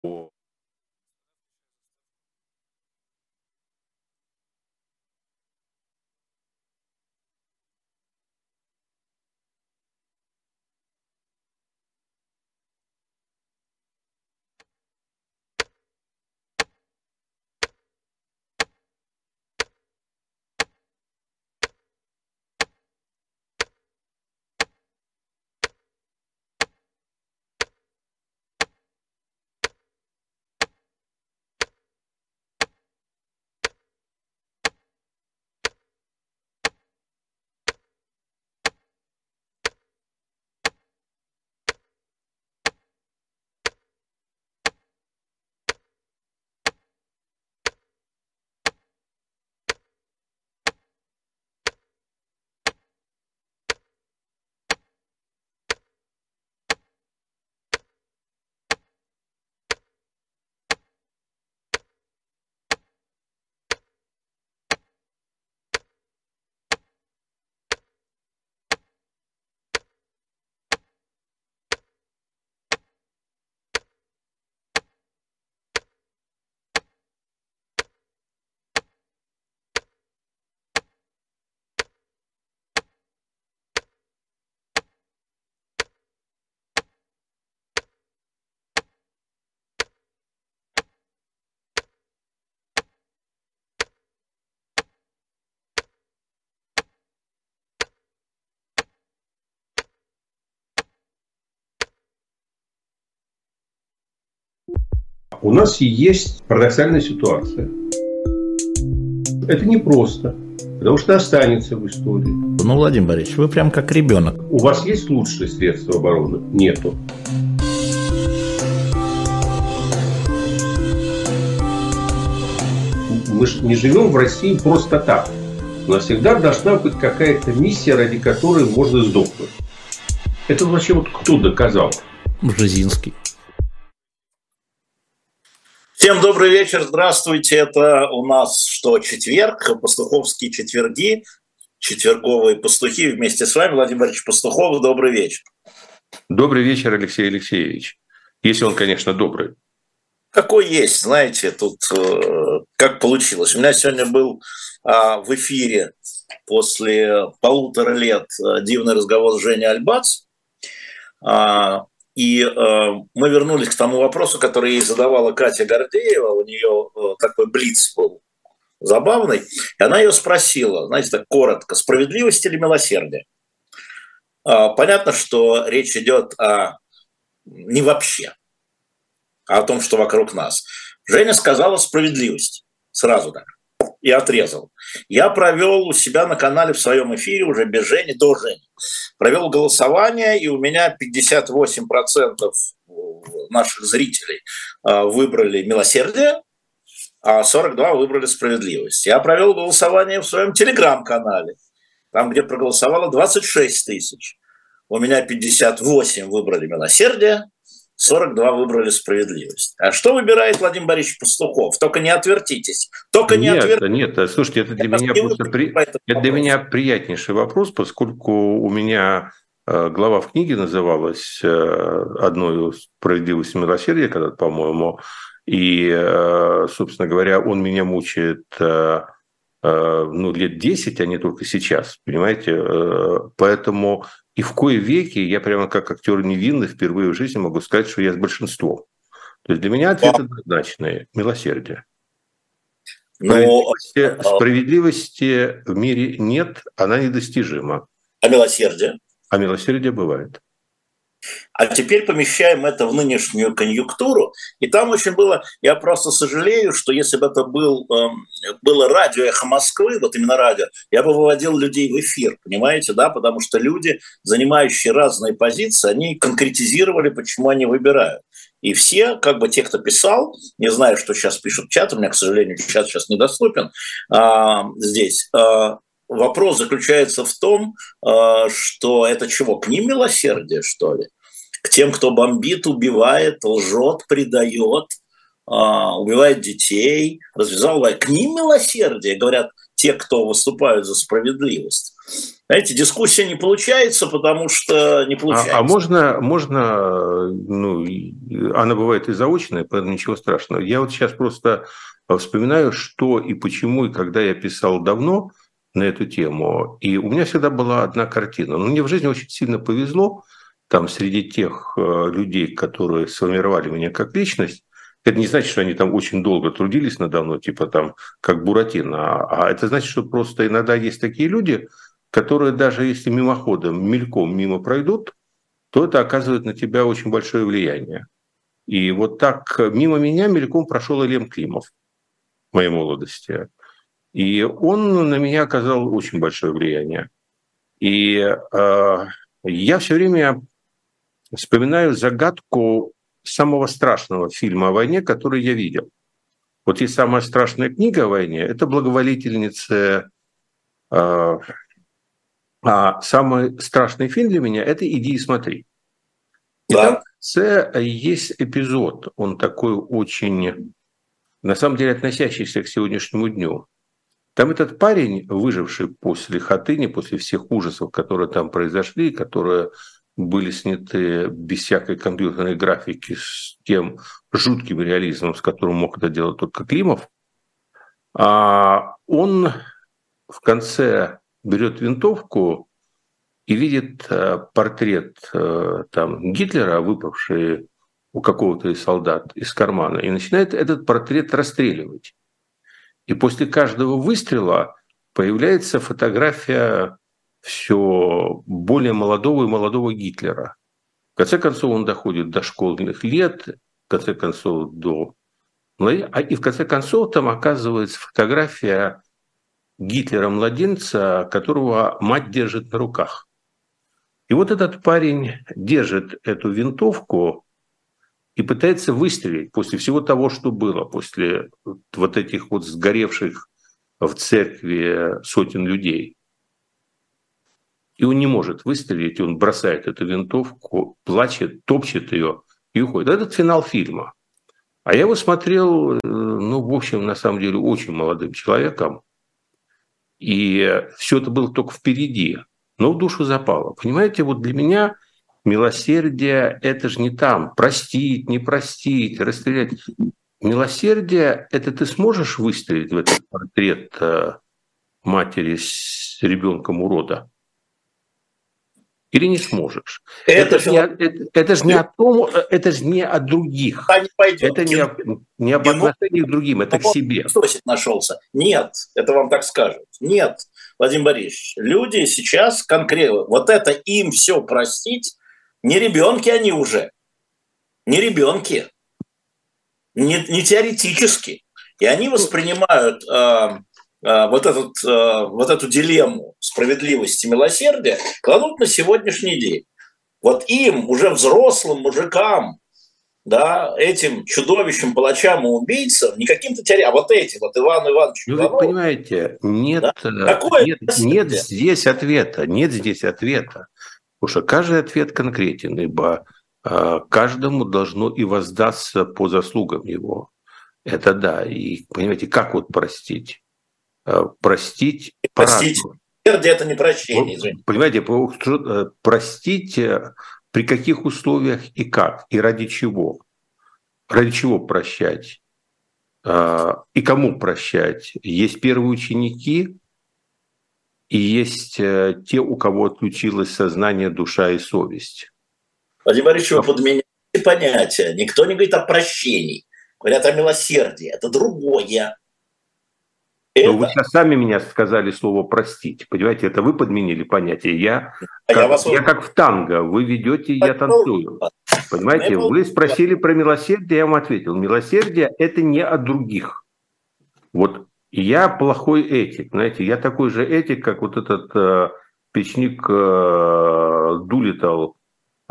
У нас есть парадоксальная ситуация. Это непросто, потому что останется в истории. Ну, Владимир Борисович, вы прям как ребенок. У вас есть лучшие средства обороны? Нету. Мы же не живем в России просто так. У нас всегда должна быть какая-то миссия, ради которой можно сдохнуть. Это вообще вот кто доказал? Бжезинский. Всем добрый вечер, здравствуйте. Это у нас четверг, пастуховские четверги, четверговые пастухи. Вместе с вами Владимир Борисович Пастухов. Добрый вечер. Добрый вечер, Алексей Алексеевич. Если он, конечно, добрый. Какой есть, знаете, тут как получилось. У меня сегодня был в эфире после 1,5 лет дивный разговор с Женей Альбац. И мы вернулись к тому вопросу, который ей задавала Катя Гордеева. У нее такой блиц был забавный. И она ее спросила, знаете, так коротко, справедливость или милосердие? Понятно, что речь идет не вообще, а о том, что вокруг нас. Женя сказала справедливость. Сразу так. И отрезал. Я провел у себя на канале в своем эфире, уже без Жени, до Жени. Провел голосование, и у меня 58% наших зрителей выбрали милосердие, а 42% выбрали справедливость. Я провел голосование в своем телеграм-канале, там, где проголосовало 26 тысяч. У меня 58 выбрали милосердие, 42 выбрали справедливость. А что выбирает Владимир Борисович Пастухов? Только не отвертитесь. Нет, слушайте, это для меня приятнейший вопрос, поскольку у меня глава в книге называлась «Одной справедливость и милосердие», когда-то, по-моему, и, собственно говоря, он меня мучает лет 10, а не только сейчас, понимаете? Поэтому и в кои веки я прямо как актер невинный впервые в жизни могу сказать, что я с большинством. То есть для меня ответ однозначный – милосердие. Справедливости в мире нет, она недостижима. А милосердие? А милосердие бывает. А теперь помещаем это в нынешнюю конъюнктуру. И там очень было... Я просто сожалею, что если бы это было радио «Эхо Москвы», вот именно радио, я бы выводил людей в эфир, понимаете, да? Потому что люди, занимающие разные позиции, они конкретизировали, почему они выбирают. И все, как бы те, кто писал, не знаю, что сейчас пишут чат, у меня, к сожалению, чат сейчас недоступен здесь, вопрос заключается в том, что это чего? К ним милосердие, что ли? К тем, кто бомбит, убивает, лжет, предает, убивает детей, развязал войну. К ним милосердие, говорят те, кто выступают за справедливость. Знаете, дискуссия не получается, потому что не получается. Можно, ну, она бывает и заочная, поэтому ничего страшного. Я вот сейчас просто вспоминаю, что и почему, и когда я писал давно на эту тему, и у меня всегда была одна картина. Но мне в жизни очень сильно повезло, там среди тех людей, которые сформировали меня как личность. Это не значит, что они там очень долго трудились надо мной, типа там как Буратино, а это значит, что просто иногда есть такие люди, которые даже если мимоходом, мельком мимо пройдут, то это оказывает на тебя очень большое влияние. И вот так мимо меня мельком прошел Элем Климов в моей молодости. И он на меня оказал очень большое влияние. И я все время вспоминаю загадку самого страшного фильма о войне, который я видел. Вот есть самая страшная книга о войне, это «Благоволительница». А самый страшный фильм для меня – это «Иди и смотри». И там в конце есть эпизод, он такой очень, на самом деле, относящийся к сегодняшнему дню. Там этот парень, выживший после Хатыни, после всех ужасов, которые там произошли, которые были сняты без всякой компьютерной графики, с тем жутким реализмом, с которым мог это делать только Климов, он в конце берет винтовку и видит портрет там, Гитлера, выпавший у какого-то из солдат из кармана, и начинает этот портрет расстреливать. И после каждого выстрела появляется фотография все более молодого и молодого Гитлера. В конце концов, он доходит до школьных лет, в конце концов, и в конце концов там оказывается фотография Гитлера-младенца, которого мать держит на руках. И вот этот парень держит эту винтовку и пытается выстрелить после всего того, что было, после вот этих вот сгоревших в церкви сотен людей. И он не может выстрелить, и он бросает эту винтовку, плачет, топчет ее и уходит. Этот финал фильма. А я его смотрел, ну, в общем, на самом деле, очень молодым человеком. И все это было только впереди, но в душу запало. Понимаете, вот для меня милосердие – это же не там простить, не простить, расстрелять. Милосердие – это ты сможешь выстрелить в этот портрет матери с ребенком урода? Или не сможешь? Это же не о том, это же не о других. Это не об отношении к другим, это к себе. Источник нашелся. Нет, это вам так скажут. Нет, Владимир Борисович, люди сейчас конкретно, вот это им все простить, не ребенки они уже, не ребенки, не теоретически. И они воспринимают вот эту дилемму справедливости и милосердия, кладут на сегодняшний день. Вот им, уже взрослым мужикам, да, этим чудовищам, палачам и убийцам, не каким-то теоретикам, а вот эти, вот Иван Иванович. Вы понимаете, нет здесь ответа, нет здесь ответа. Потому что каждый ответ конкретен, ибо каждому должно и воздастся по заслугам его. Это да. И понимаете, как вот простить? Простить по-разному. Это не прощение, извините. Понимаете, простить при каких условиях и как, и ради чего? Ради чего прощать? И кому прощать? Есть первые ученики, и есть те, у кого отключилось сознание, душа и совесть. Владимир Борисович, вы подменяете понятия. Никто не говорит о прощении. Говорят о милосердии. Это другое. Но вы сейчас сами меня сказали слово «простить». Понимаете, это вы подменили понятие. Я как в танго. Вы ведете, я танцую. Понимаете, вы спросили про милосердие, я вам ответил. Милосердие – это не о других. Вот я плохой этик. Знаете, я такой же этик, как вот этот печник Дулиттл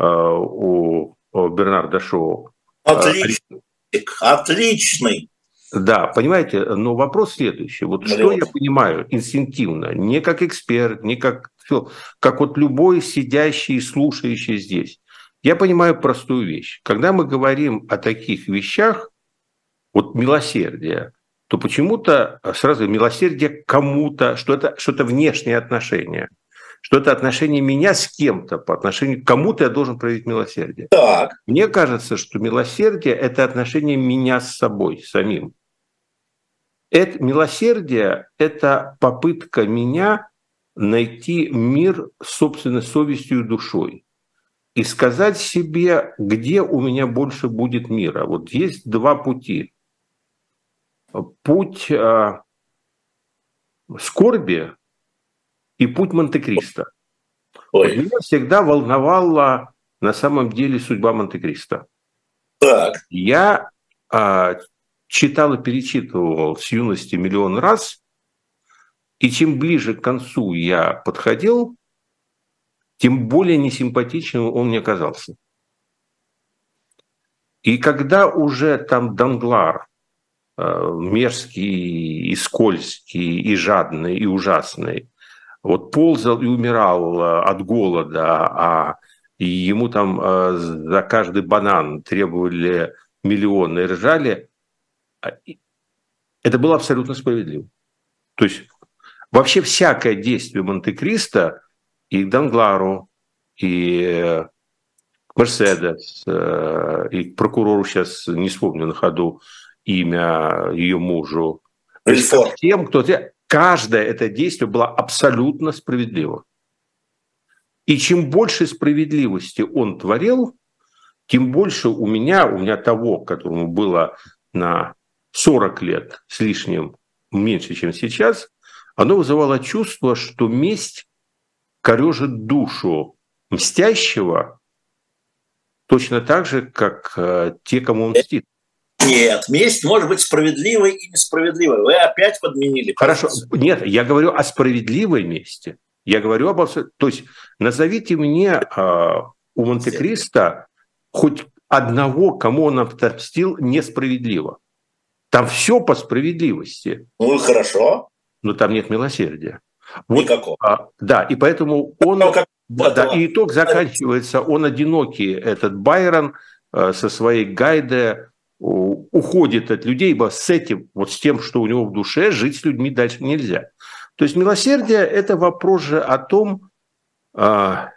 у Бернарда Шоу. Отличный. Да, понимаете, но вопрос следующий. Вот что я понимаю инстинктивно, не как эксперт, не как вот любой сидящий и слушающий здесь. Я понимаю простую вещь. Когда мы говорим о таких вещах, вот милосердие, то почему-то сразу милосердие к кому-то, что это что-то внешнее отношение, что это отношение меня с кем-то, по отношению к кому-то я должен проявить милосердие. Так. Мне кажется, что милосердие – это отношение меня с собой, самим. Это милосердие – это попытка меня найти мир с собственной совестью и душой и сказать себе, где у меня больше будет мира. Вот есть два пути. Путь скорби и путь Монте-Кристо. Вот меня всегда волновала на самом деле судьба Монте-Кристо. Так. Я читал и перечитывал с юности миллион раз, и чем ближе к концу я подходил, тем более несимпатичным он мне казался. И когда уже там Данглар, мерзкий и скользкий, и жадный, и ужасный, вот ползал и умирал от голода, и ему там за каждый банан требовали миллионы и ржали, это было абсолютно справедливо. То есть вообще всякое действие Монте-Кристо и к Данглару, и к Мерседес, и к прокурору, сейчас не вспомню на ходу имя ее мужу, тем, кто... Каждое это действие было абсолютно справедливо. И чем больше справедливости он творил, тем больше у меня того, которому было на 40 лет с лишним меньше, чем сейчас, оно вызывало чувство, что месть корежит душу мстящего точно так же, как те, кому он мстит. Нет, месть может быть справедливой и несправедливой. Вы опять подменили. Хорошо. Нет, я говорю о справедливой мести. Я говорю об абсолютно... То есть назовите мне у Монте-Кристо хоть одного, кому он отомстил несправедливо. Там все по справедливости. Ну, хорошо. Но там нет милосердия. Вот, никакого. Да, и поэтому он... и итог заканчивается, он одинокий, этот Байрон, со своей Гайде, уходит от людей, ибо с этим, вот с тем, что у него в душе, жить с людьми дальше нельзя. То есть милосердие – это вопрос же о том, я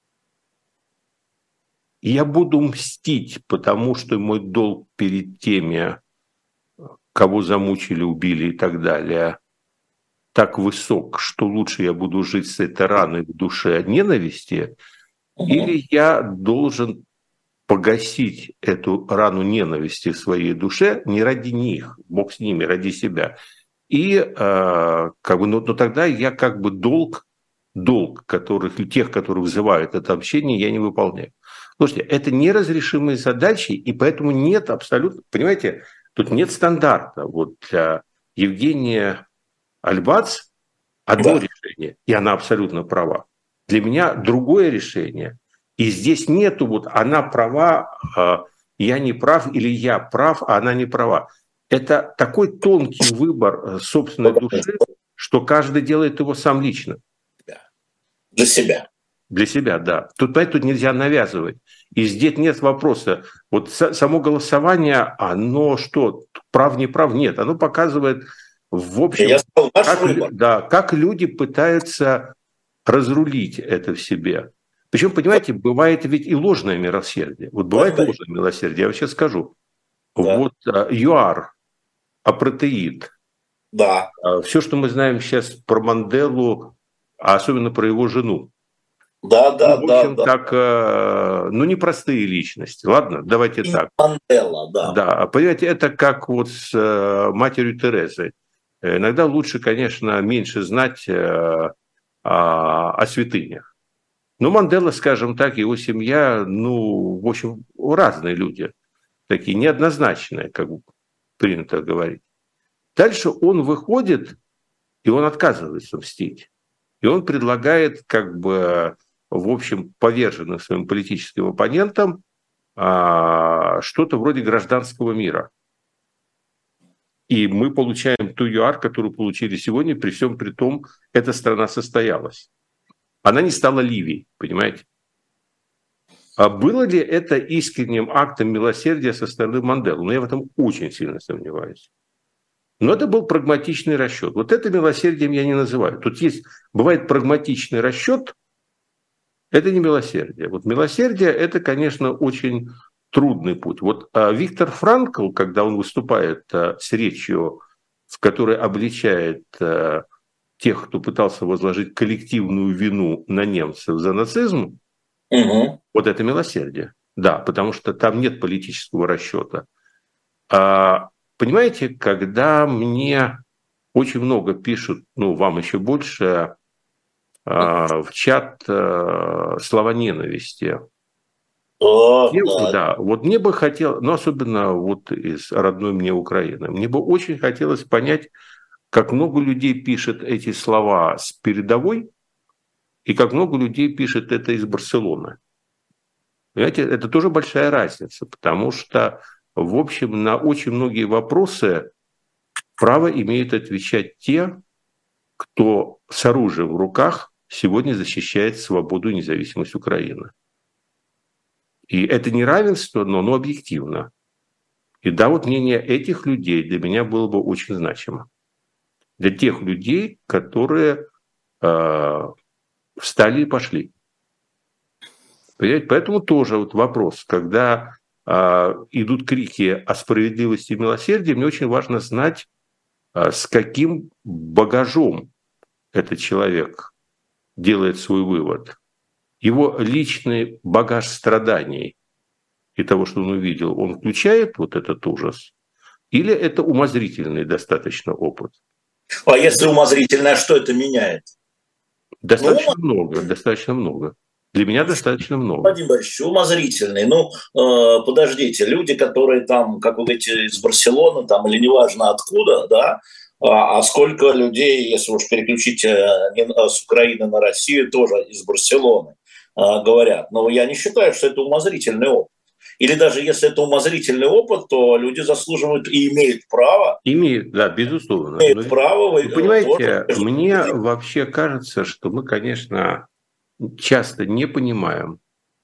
буду мстить, потому что мой долг перед теми, кого замучили, убили и так далее, так высок, что лучше я буду жить с этой раной в душе от ненависти, или я должен погасить эту рану ненависти в своей душе не ради них, Бог с ними, ради себя. И но тогда я долг тех, которые вызывают это общение, я не выполняю. Слушайте, это неразрешимые задачи, и поэтому нет абсолютно, понимаете, тут нет стандарта. Вот для Евгения Альбац одно решение, и она абсолютно права. Для меня другое решение. И здесь нету она права, я не прав, или я прав, а она не права. Это такой тонкий выбор собственной души, что каждый делает его сам лично. Для себя. Для себя, да. Тут нельзя навязывать. И здесь нет вопроса. Вот само голосование, оно что, прав, не прав? Нет, оно показывает, в общем, как люди пытаются разрулить это в себе. Причем, понимаете, бывает ведь и ложное милосердие. Вот бывает ложное милосердие, я вам сейчас скажу. Да. Вот ЮАР, апартеид. Да. Все, что мы знаем сейчас про Манделу, а особенно про его жену. Да. В общем, так, непростые личности. Ладно, давайте и так. Мандела, да. Да, понимаете, это как вот с матерью Терезой. Иногда лучше, конечно, меньше знать о святынях. Но Мандела, скажем так, его семья, в общем, разные люди, такие неоднозначные, как принято говорить. Дальше он выходит, и он отказывается мстить. И он предлагает, в общем, поверженным своим политическим оппонентам что-то вроде гражданского мира. И мы получаем ту ЮАР, которую получили сегодня, при всем при том, эта страна состоялась. Она не стала Ливией, понимаете? А было ли это искренним актом милосердия со стороны Манделы? Я в этом очень сильно сомневаюсь. Но это был прагматичный расчет. Вот это милосердием я не называю. Тут бывает прагматичный расчет, это не милосердие. Вот милосердие – это, конечно, очень трудный путь. Вот Виктор Франкл, когда он выступает с речью, в которой обличает тех, кто пытался возложить коллективную вину на немцев за нацизм, вот это милосердие. Да, потому что там нет политического расчета. Понимаете, когда мне очень много пишут, вам еще больше, в чат слова ненависти. Да, вот мне бы хотелось, особенно вот из родной мне Украины, мне бы очень хотелось понять, как много людей пишет эти слова с передовой и как много людей пишет это из Барселоны. Понимаете, это тоже большая разница, потому что, в общем, на очень многие вопросы право имеют отвечать те, кто с оружием в руках сегодня защищает свободу и независимость Украины. И это не равенство, но оно объективно. И да, вот мнение этих людей для меня было бы очень значимо. Для тех людей, которые встали и пошли. Понимаете? Поэтому тоже вот вопрос, когда идут крики о справедливости и милосердии, мне очень важно знать, с каким багажом этот человек делает свой вывод. Его личный багаж страданий и того, что он увидел, он включает вот этот ужас? Или это умозрительный достаточно опыт? А если умозрительный, что это меняет? Достаточно много. Для меня достаточно много. Владимир Борисович, умозрительный. Подождите, люди, которые там, как вот эти из Барселоны, там, или неважно откуда, да, а сколько людей, если уж переключить с Украины на Россию, тоже из Барселоны говорят. Но я не считаю, что это умозрительный опыт. Или даже если это умозрительный опыт, то люди заслуживают и имеют право. Имеют, да, безусловно. Имеют право. Вы понимаете, мне вообще кажется, что мы, конечно, часто не понимаем,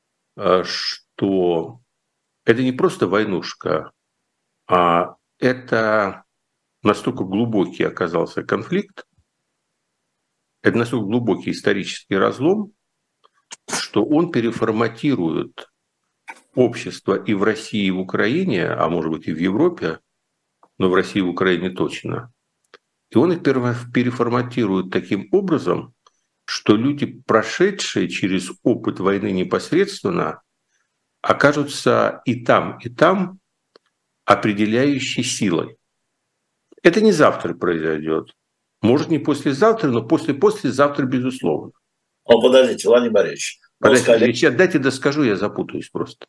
что это не просто войнушка, а это настолько глубокий оказался конфликт, это настолько глубокий исторический разлом, что он переформатирует общество и в России, и в Украине, а может быть и в Европе, но в России и в Украине точно. И он их переформатирует таким образом, что люди, прошедшие через опыт войны непосредственно, окажутся и там определяющей силой. Это не завтра произойдет. Может, не послезавтра, но послезавтра, безусловно. Подождите, Владимир Борисович. Подождите, дайте доскажу, я запутаюсь просто.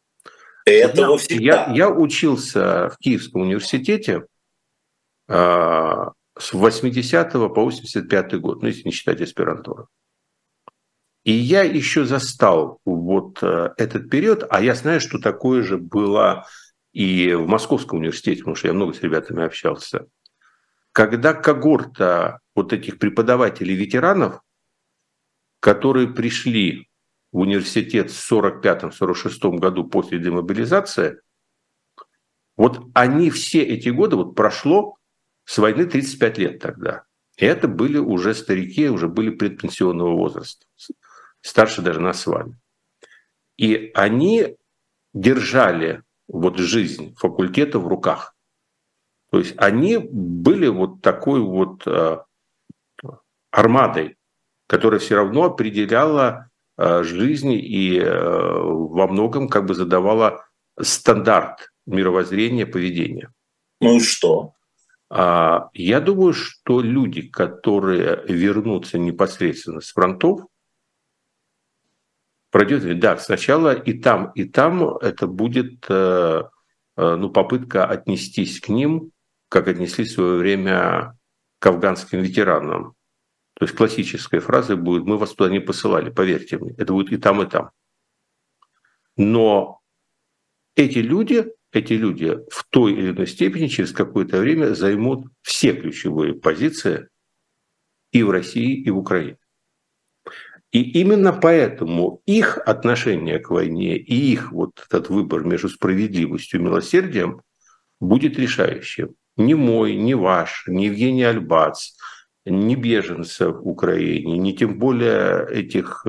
Я учился в Киевском университете с 80 по 85 год, если не считать аспирантуру. И я еще застал вот этот период, а я знаю, что такое же было и в Московском университете, потому что я много с ребятами общался. Когда когорта вот этих преподавателей-ветеранов, которые пришли в университет в 1945-1946 году после демобилизации, вот они все эти годы, вот прошло с войны 35 лет тогда. И это были уже старики, уже были предпенсионного возраста, старше даже нас с вами. И они держали вот жизнь факультета в руках. То есть они были вот такой вот армадой, которая все равно определяла жизнь и во многом как бы задавала стандарт мировоззрения, поведения. Ну и что? Я думаю, что люди, которые вернутся непосредственно с фронтов, пройдет, да, сначала и там это будет попытка отнестись к ним, как отнеслись в свое время к афганским ветеранам. То есть классическая фраза будет: мы вас туда не посылали, поверьте мне, это будет и там, и там. Но эти люди в той или иной степени через какое-то время займут все ключевые позиции и в России, и в Украине. И именно поэтому их отношение к войне и их вот этот выбор между справедливостью и милосердием будет решающим. ни мой, ни ваш, ни Евгений Альбац, ни беженцев в Украине, ни тем более этих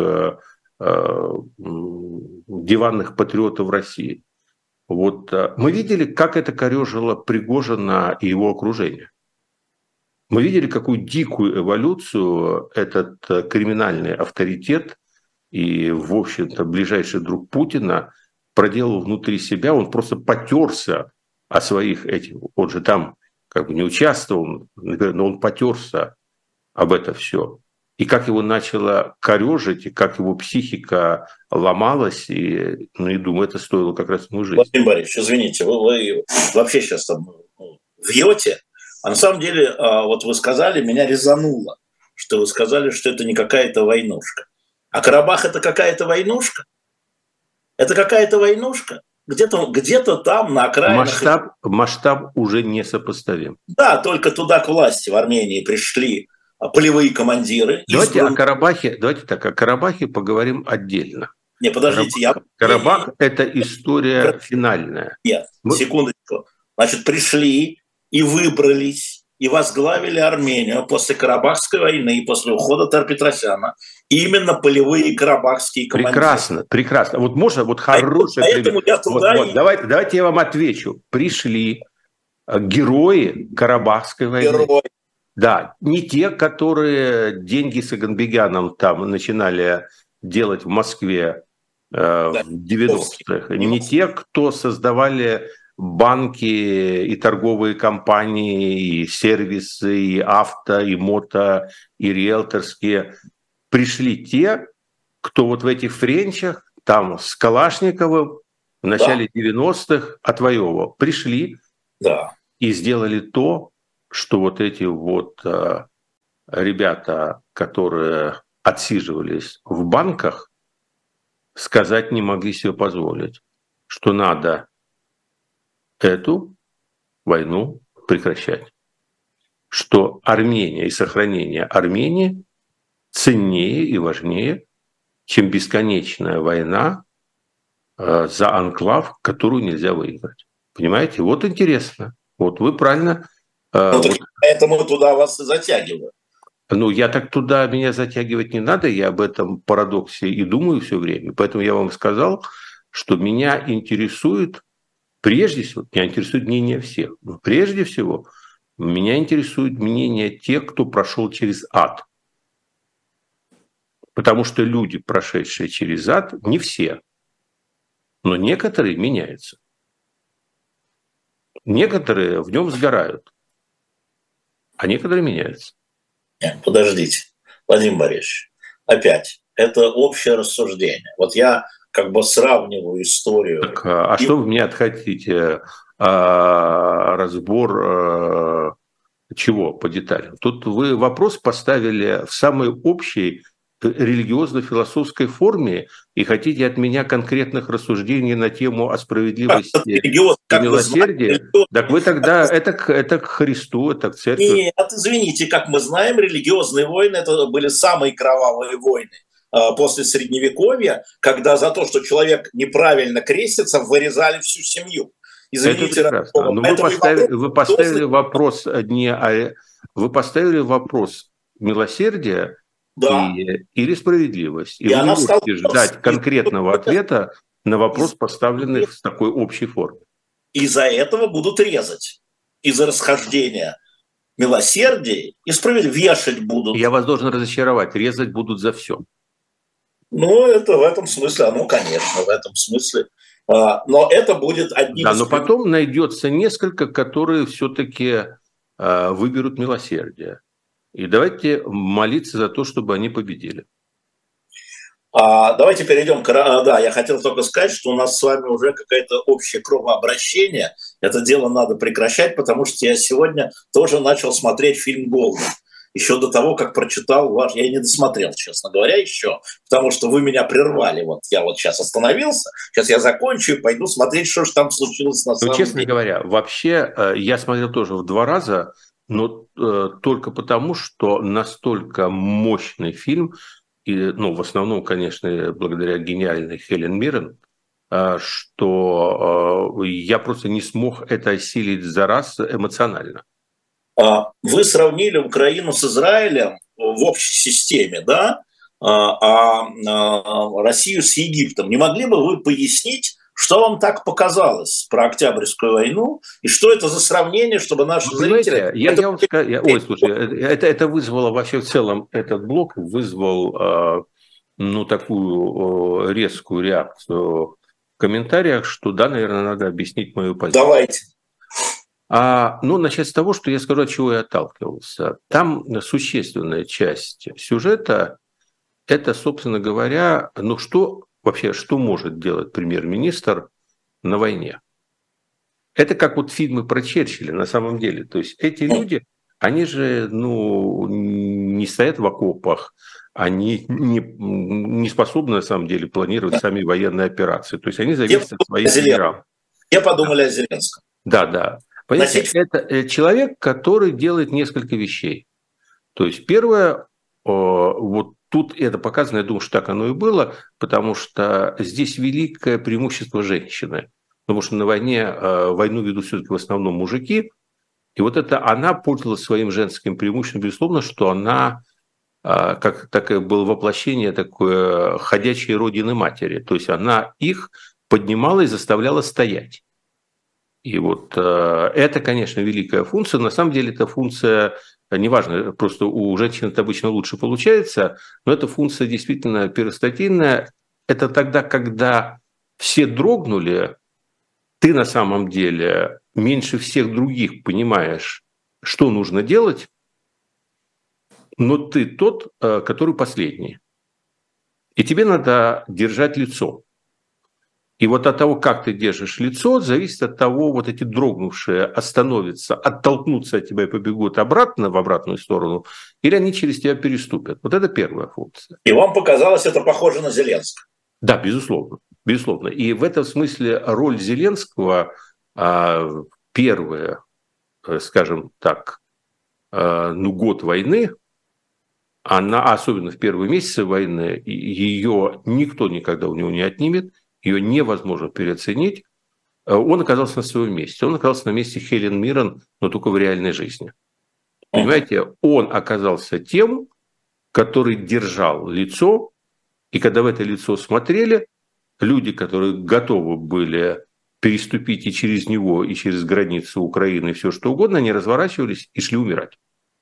диванных патриотов России. Вот мы видели, как это корёжило Пригожина и его окружение. Мы видели, какую дикую эволюцию этот криминальный авторитет и, в общем-то, ближайший друг Путина проделал внутри себя. Он просто потерся о своих этих... Он же там как бы не участвовал, но он потерся об это все. И как его начало корежить, и как его психика ломалась, и, ну, и думаю, это стоило как раз ему жизни. Владимир Борисович, извините, вы вообще сейчас там вьете, а на самом деле, вот вы сказали, меня резануло, что вы сказали, что это не какая-то войнушка. А Карабах – это какая-то войнушка? Это какая-то войнушка? Где-то там на окраинах... Масштаб уже несопоставим. Да, только туда к власти в Армении пришли полевые командиры. Давайте о Карабахе поговорим отдельно. Не, подождите, Карабах – это история финальная. Нет, секундочку. Значит, пришли и выбрались, и возглавили Армению после Карабахской войны, и после ухода Тар-Петросяна. Именно полевые карабахские командиры. Прекрасно. Вот можно, вот хороший пример. Давайте я вам отвечу. Пришли герои Карабахской войны. Герои. Да, не те, которые деньги с Аганбегяном там начинали делать в Москве в 90-х. Не те, кто создавали банки и торговые компании, и сервисы, и авто, и мото, и риэлторские. Пришли те, кто вот в этих френчах, там с Калашниковым в начале 90-х отвоевывал. Пришли и сделали то, что вот эти вот ребята, которые отсиживались в банках, сказать не могли себе позволить, что надо эту войну прекращать. Что Армения и сохранение Армении ценнее и важнее, чем бесконечная война за анклав, которую нельзя выиграть. Понимаете? Вот интересно. Вот вы правильно... Поэтому туда вас и затягивают. Ну, я так туда, меня затягивать не надо, я об этом парадоксе и думаю все время. Поэтому я вам сказал, что меня интересует, прежде всего, меня интересует мнение всех, но прежде всего меня интересует мнение тех, кто прошел через ад. Потому что люди, прошедшие через ад, не все, но некоторые меняются. Некоторые в нем сгорают, а некоторые меняются. Подождите, Владимир Борисович, опять, это общее рассуждение. Вот я как бы сравниваю историю. Так, а что вы мне хотите? Разбор чего по деталям? Тут вы вопрос поставили в самой общей религиозно-философской форме и хотите от меня конкретных рассуждений на тему о справедливости и милосердии, так вы тогда это к Христу, это к церкви. Нет, извините, как мы знаем, религиозные войны это были самые кровавые войны после Средневековья, когда за то, что человек неправильно крестится, вырезали всю семью. Извините, это прекрасно. Но вы поставили вопрос вы поставили вопрос милосердия, или справедливость. И вы не можете ждать конкретного ответа на вопрос, поставленный в такой общей форме. Из-за этого будут резать. Из-за расхождения милосердия и справедливости вешать будут. Я вас должен разочаровать. Резать будут за все. Ну, это в этом смысле, конечно, в этом смысле. Но это будет одним из... но потом найдется несколько, которые все-таки выберут милосердие. И давайте молиться за то, чтобы они победили. Давайте перейдем к... Да, я хотел только сказать, что у нас с вами уже какое-то общее кровообращение. Это дело надо прекращать, потому что я сегодня тоже начал смотреть фильм «Голден». Еще до того, как прочитал ваш... Я не досмотрел, честно говоря, еще, потому что вы меня прервали. Вот я вот сейчас остановился, сейчас я закончу и пойду смотреть, что же там случилось на самом деле. Честно говоря, вообще я смотрел тоже в 2 раза, но только потому, что настолько мощный фильм, и, ну, в основном, конечно, благодаря гениальной Хелен Миррен, что я просто не смог это осилить за раз эмоционально. Вы сравнили Украину с Израилем в общей системе, да, а Россию с Египтом. Не могли бы вы пояснить, что вам так показалось про Октябрьскую войну, и что это за сравнение, чтобы наши зрители... Это вызвало вообще в целом, этот блок вызвал такую резкую реакцию в комментариях, что да, наверное, надо объяснить мою позицию. Давайте. Начать с того, что я скажу, от чего я отталкивался. Там существенная часть сюжета – это, собственно говоря, что может делать премьер-министр на войне? Это как вот фильмы про Черчилля на самом деле. То есть эти люди, они же не стоят в окопах, они не способны на самом деле планировать сами военные операции. То есть они зависят от своих генералов. Все подумали о Зеленском. Да. Понимаете, это человек, который делает несколько вещей. То есть первое, вот тут это показано, я думаю, что так оно и было, потому что здесь великое преимущество женщины. Потому что на войну ведут все-таки в основном мужики. И вот это она пользовалась своим женским преимуществом, безусловно, что она, как такое было воплощение, такое ходячей родины матери. То есть она их поднимала и заставляла стоять. И вот это, конечно, великая функция. На самом деле эта функция, неважно, просто у женщин это обычно лучше получается, но эта функция действительно первостатейная. Это тогда, когда все дрогнули, ты на самом деле меньше всех других понимаешь, что нужно делать, но ты тот, который последний. И тебе надо держать лицо. И вот от того, как ты держишь лицо, зависит от того, вот эти дрогнувшие остановятся, оттолкнутся от тебя и побегут обратно, в обратную сторону, или они через тебя переступят. Вот это первая функция. И вам показалось это похоже на Зеленского? Да, безусловно. Безусловно. И в этом смысле роль Зеленского первые, скажем так, год войны, она, особенно в первые месяцы войны, ее никто никогда у него не отнимет, ее невозможно переоценить. Он оказался на своем месте. Он оказался на месте Хелен Миррен, но только в реальной жизни. Понимаете, он оказался тем, который держал лицо, и когда в это лицо смотрели, люди, которые готовы были переступить и через него, и через границу Украины, и все что угодно, они разворачивались и шли умирать.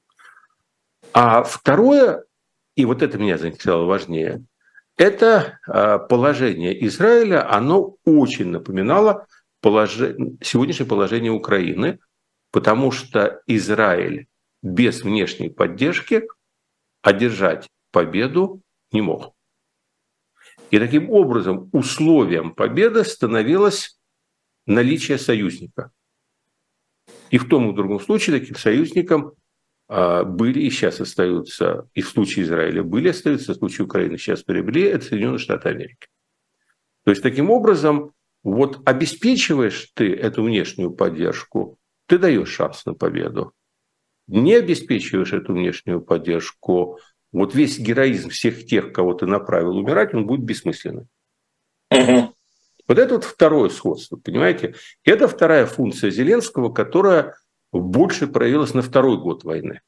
А второе, и вот это меня заинтересовало важнее, это положение Израиля, оно очень напоминало сегодняшнее положение Украины, потому что Израиль без внешней поддержки одержать победу не мог. И таким образом условием победы становилось наличие союзника. И в том и в другом случае таким союзником были и сейчас остаются, и в случае Израиля были, остаются, в случае Украины сейчас приобрели, это Соединенные Штаты Америки. То есть таким образом, вот обеспечиваешь ты эту внешнюю поддержку, ты даешь шанс на победу. Не обеспечиваешь эту внешнюю поддержку, вот весь героизм всех тех, кого ты направил умирать, он будет бессмысленным. Вот это вот второе сходство, понимаете? Это вторая функция Зеленского, которая больше проявилась на второй год войны.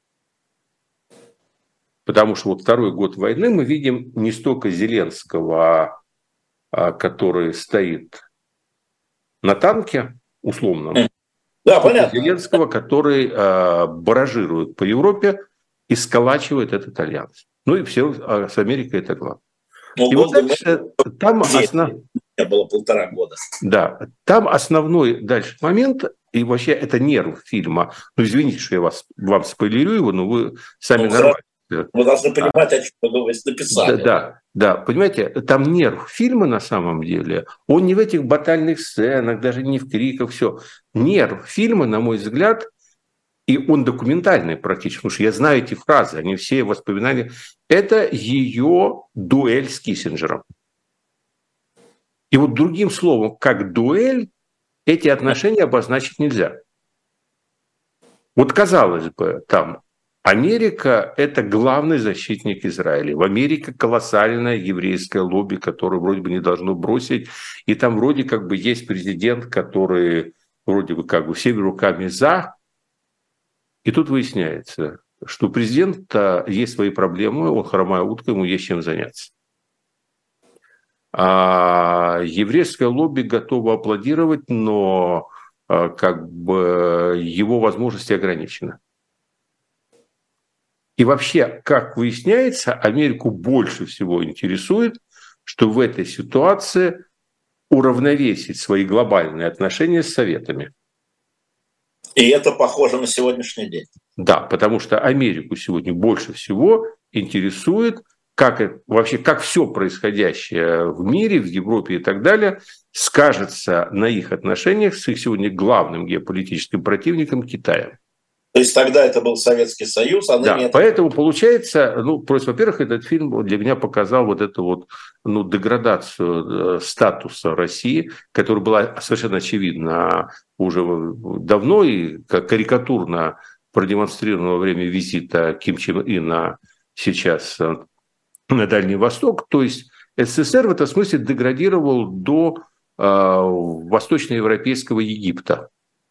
Потому что вот второй год войны мы видим не столько Зеленского, который стоит на танке условном, сколько Зеленского, который баражирует по Европе и сколачивает этот альянс. Ну и все с Америкой это главное. И вот дальше, там было 1,5 года. Да, там основной дальше момент, и вообще это нерв фильма. Ну, извините, что я вам спойлерю его, но вы сами нормально. Вы должны понимать, о чем вы написали. Да, понимаете, там нерв фильма на самом деле, он не в этих батальных сценах, даже не в криках, все. Нерв фильма, на мой взгляд, и он документальный практически, потому что я знаю эти фразы, они все воспоминания, это ее дуэль с Киссинджером. И вот другим словом, как дуэль, эти отношения обозначить нельзя. Вот казалось бы, там Америка – это главный защитник Израиля. В Америке колоссальное еврейское лобби, которое вроде бы не должно бросить. И там вроде как бы есть президент, который вроде бы как бы всеми руками за. И тут выясняется, что у президента есть свои проблемы, он хромая утка, ему есть чем заняться. А еврейское лобби готово аплодировать, но как бы его возможности ограничены. И вообще, как выясняется, Америку больше всего интересует, что в этой ситуации уравновесить свои глобальные отношения с Советами. И это похоже на сегодняшний день. Да, потому что Америку сегодня больше всего интересует, как все происходящее в мире, в Европе и так далее, скажется на их отношениях с их сегодня главным геополитическим противником Китаем. То есть тогда это был Советский Союз, а ныне это... Поэтому получается, во-первых, этот фильм для меня показал вот эту вот деградацию статуса России, которая была совершенно очевидна уже давно и карикатурно продемонстрирована во время визита Ким Чен Ына сейчас на Дальний Восток. То есть СССР в этом смысле деградировал до восточноевропейского Египта,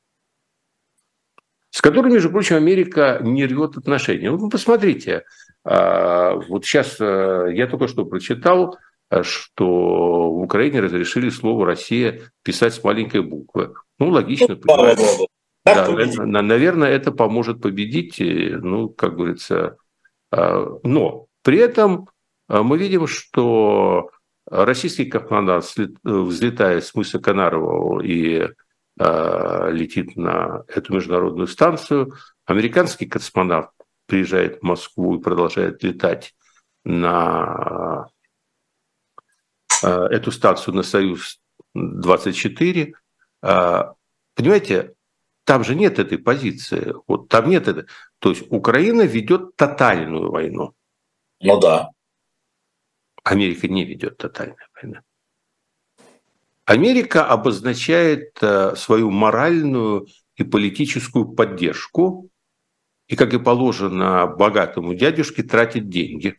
с которым, между прочим, Америка не рвет отношения. Вы посмотрите, вот сейчас я только что прочитал, что в Украине разрешили слово «Россия» писать с маленькой буквы. Логично, понимаете. Да, наверное, это поможет победить, как говорится. Но при этом мы видим, что российский космонавт, взлетая с мыса Канарова и летит на эту международную станцию. Американский космонавт приезжает в Москву и продолжает летать на эту станцию, на Союз-24. Понимаете, там же нет этой позиции. Вот там нет этой. То есть Украина ведет тотальную войну. Ну да. Америка не ведет тотальную войну. Америка обозначает свою моральную и политическую поддержку и, как и положено богатому дядюшке, тратит деньги.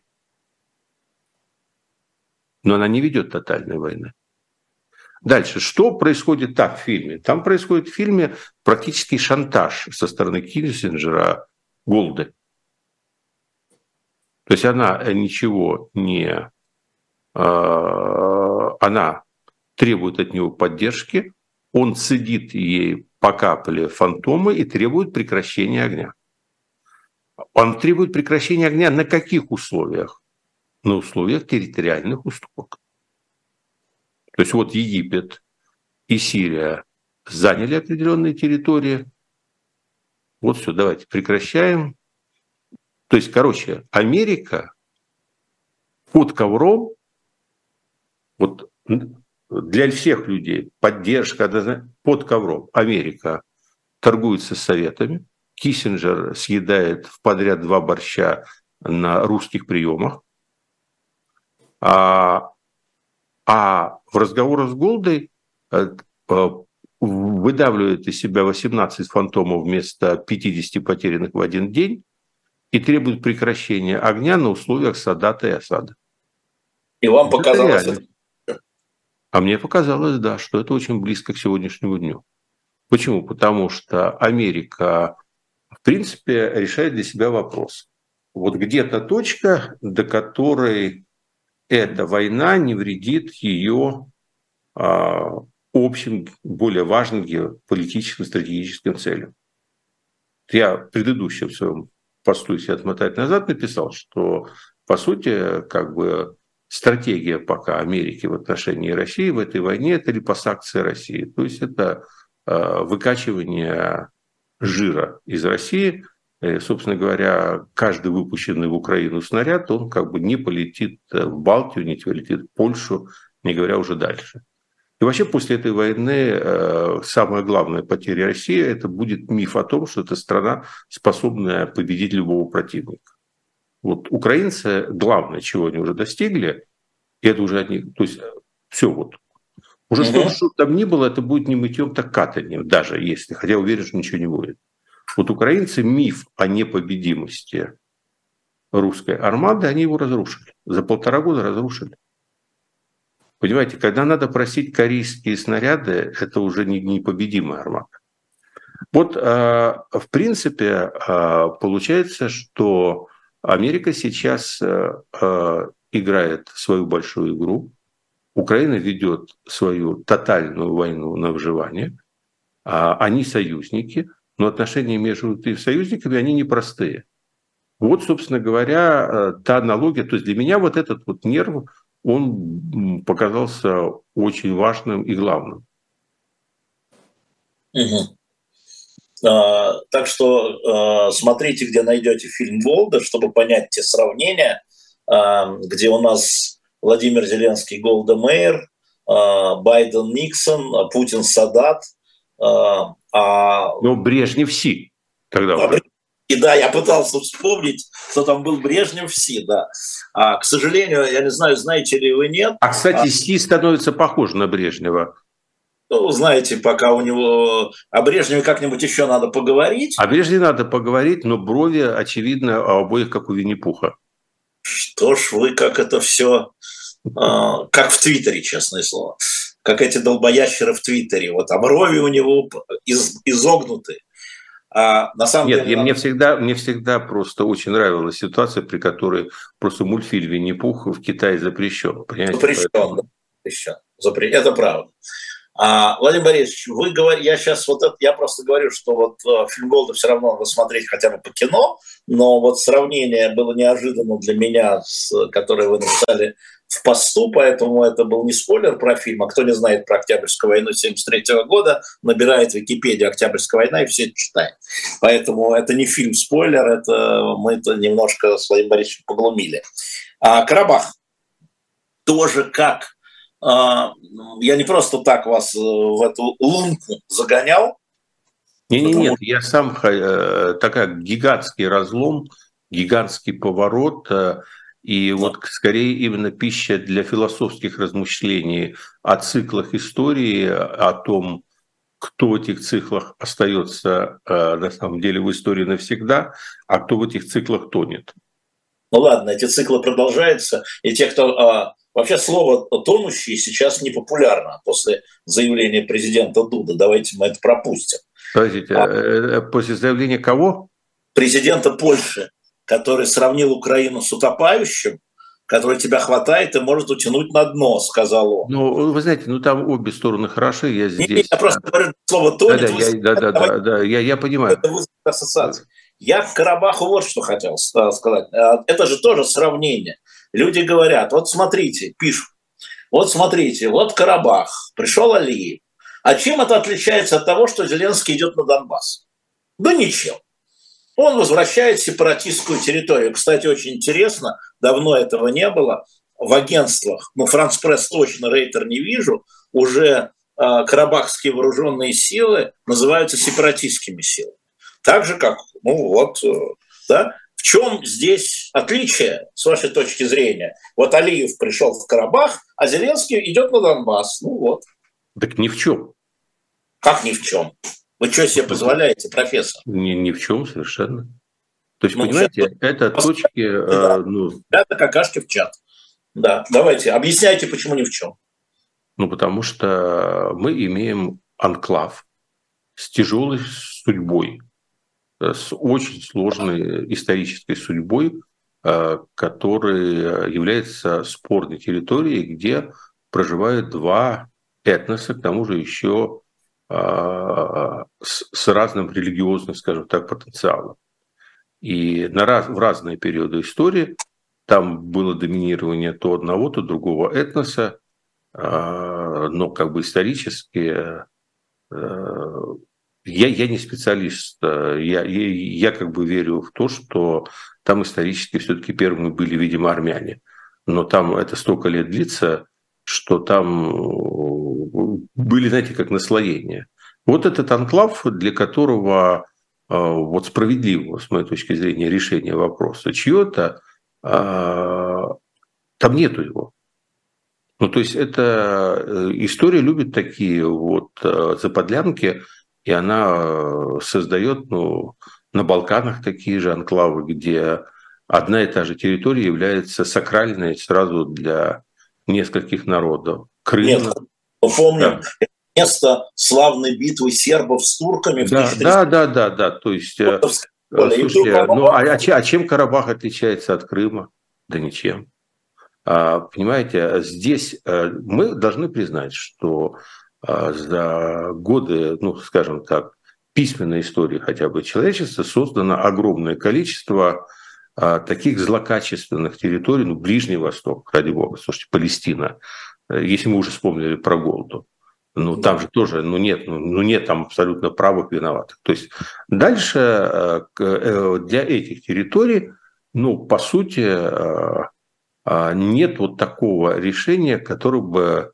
Но она не ведет тотальной войны. Дальше. Что происходит там в фильме? Там происходит в фильме практически шантаж со стороны Киссинджера Голды. То есть она ничего не... Она требует от него поддержки, он цедит ей по капле фантомы и требует прекращения огня. Он требует прекращения огня на каких условиях? На условиях территориальных уступок. То есть вот Египет и Сирия заняли определенные территории. Вот все, давайте прекращаем. То есть, Америка под ковром, вот для всех людей поддержка под ковром. Америка торгуется с Советами. Киссинджер съедает в подряд 2 борща на русских приемах. А в разговорах с Голдой выдавливает из себя 18 фантомов вместо 50 потерянных в один день и требует прекращения огня на условиях Садата и Асада. И вам показалось это? А мне показалось, да, что это очень близко к сегодняшнему дню. Почему? Потому что Америка, в принципе, решает для себя вопрос. Вот где-то точка, до которой эта война не вредит ее общим, более важным геополитическим, стратегическим целям. Я в предыдущем своем посту, если отмотать назад, написал, что, по сути, стратегия пока Америки в отношении России в этой войне – это липосакция России. То есть это выкачивание жира из России. Собственно говоря, каждый выпущенный в Украину снаряд, он не полетит в Балтию, не полетит в Польшу, не говоря уже дальше. И вообще после этой войны самая главная потеря России – это будет миф о том, что это страна, способная победить любого противника. Вот украинцы, главное, чего они уже достигли, и это уже они, то есть все вот. Уже что там ни было, это будет не мытьем, так катанием, даже если, хотя уверен, что ничего не будет. Вот украинцы миф о непобедимости русской армады, они его разрушили. За 1,5 года разрушили. Понимаете, когда надо просить корейские снаряды, это уже не непобедимая армада. Вот, в принципе, получается, что Америка сейчас играет свою большую игру, Украина ведет свою тотальную войну на выживание, они союзники, но отношения между союзниками, они непростые. Вот, собственно говоря, та аналогия, то есть для меня вот этот вот нерв, он показался очень важным и главным. Угу. Так что смотрите, где найдете фильм «Голда», чтобы понять те сравнения, где у нас Владимир Зеленский, Голда Меир, Байден, Никсон, Путин, Садат. Но Брежнев-Си тогда уже. И да, я пытался вспомнить, что там был Брежнев-Си, да. К сожалению, я не знаю, знаете ли вы, нет. Кстати, Си становится похож на Брежнева. Ну, знаете, пока у него... О Брежневе как-нибудь еще надо поговорить. О Брежневе надо поговорить, но брови, очевидно, у обоих, как у Винни-Пуха. Что ж вы, как это все... как в Твиттере, честное слово. Как эти долбоящеры в Твиттере. Вот, а брови у него изогнуты. На самом деле, мне всегда просто очень нравилась ситуация, при которой просто мультфильм «Винни-Пух» в Китае запрещен. Запрещен. Это правда. Владимир Борисович, вы говорите, я просто говорю, что вот фильм «Голда» все равно надо смотреть хотя бы по кино, но вот сравнение было неожиданно для меня, которое вы написали в посту, поэтому это был не спойлер про фильм, а кто не знает про Октябрьскую войну 1973 года, набирает в Википедии «Октябрьская война» и все это читает. Поэтому это не фильм-спойлер, это мы-то немножко с Владимиром Борисовичем поглумили. Карабах тоже как... Я не просто так вас в эту лунку загонял. Нет, я сам такой гигантский разлом, гигантский поворот, и вот скорее именно пища для философских размышлений о циклах истории, о том, кто в этих циклах остается на самом деле в истории навсегда, а кто в этих циклах тонет. Ну ладно, эти циклы продолжаются, и те, кто... Вообще слово «тонущий» сейчас непопулярно после заявления президента Дуды. Давайте мы это пропустим. Подождите, после заявления кого? Президента Польши, который сравнил Украину с утопающим, который тебя хватает и может утянуть на дно, сказал он. Ну, вы знаете, там обе стороны хороши, я здесь... Я просто говорю слово «тонет». Я понимаю. Это вызовет ассоциацию. Я к Карабаху вот что хотел сказать. Это же тоже сравнение. Люди говорят, вот смотрите, пишут, вот смотрите, вот Карабах, пришел Алиев. А чем это отличается от того, что Зеленский идет на Донбасс? Да ничем. Он возвращает сепаратистскую территорию. Кстати, очень интересно, давно этого не было. В агентствах, Франс Пресс точно, Рейтер не вижу, уже карабахские вооруженные силы называются сепаратистскими силами. Так же, как, да. В чем здесь отличие, с вашей точки зрения? Вот Алиев пришел в Карабах, а Зеленский идет на Донбасс. Так ни в чем. Как ни в чем? Вы что себе позволяете, профессор? Ни в чем совершенно. То есть, понимаете, это точки... Это какашки в чат. Да, давайте, объясняйте, почему ни в чем. Потому что мы имеем анклав с тяжелой судьбой, с очень сложной исторической судьбой, который является спорной территорией, где проживают два этноса, к тому же еще с разным религиозным, скажем так, потенциалом. И в разные периоды истории там было доминирование то одного, то другого этноса, но исторически... Я не специалист, я верю в то, что там исторически все-таки первыми были, видимо, армяне. Но там это столько лет длится, что там были, знаете, как наслоения. Вот этот анклав, для которого справедливо, с моей точки зрения, решение вопроса чье-то, там нету его. То есть это история любит такие заподлянки, и она создает, ну, на Балканах такие же анклавы, где одна и та же территория является сакральной сразу для нескольких народов. Крым. Нет, мы помним, Да. место славной битвы сербов с турками в Да, 1300 да. То есть, году. слушайте, ну чем Карабах отличается от Крыма? Да ничем. Понимаете, здесь мы должны признать, что за годы, ну, скажем так, письменной истории хотя бы человечества создано огромное количество таких злокачественных территорий, ну, Ближний Восток, ради бога, слушайте, Палестина, если мы уже вспомнили про Голду, ну, там же тоже, нет там абсолютно правых виноватых. То есть дальше для этих территорий, ну, по сути, нет вот такого решения, которое бы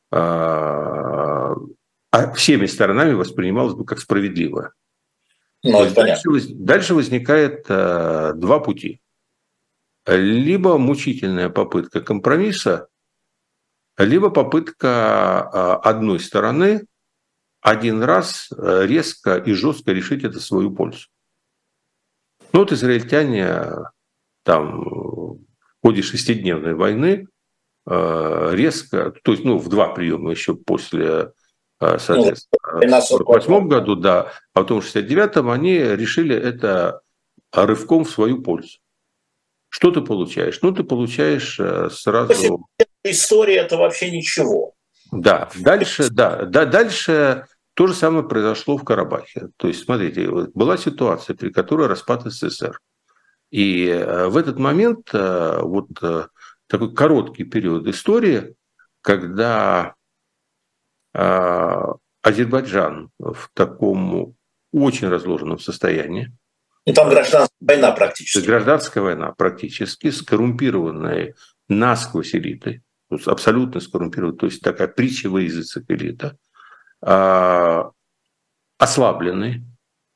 всеми сторонами воспринималось бы как справедливое. Ну, дальше возникает два пути. Либо мучительная попытка компромисса, либо попытка одной стороны один раз резко и жестко решить это в свою пользу. Ну вот израильтяне там в ходе 6-дневной войны резко, то есть, ну, в два приема еще после, соответственно, в 1948 году, да, а потом в 1969-м они решили это рывком в свою пользу. Что ты получаешь? Ну, ты получаешь сразу... История – это вообще ничего. Да, дальше то же самое произошло в Карабахе. То есть, смотрите, была ситуация, при которой распад СССР. И в этот момент вот такой короткий период истории, когда Азербайджан в таком очень разложенном состоянии. И там гражданская война практически. Гражданская война практически, с коррумпированной насквозь элитой, абсолютно скоррумпированной, то есть такая притча во языцах элита, ослабленной,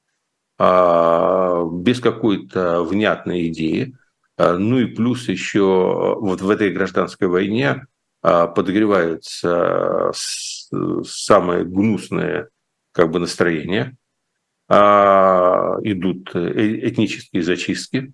без какой-то внятной идеи. Ну и плюс еще вот в этой гражданской войне подогреваются самые гнусные как бы настроения, идут этнические зачистки.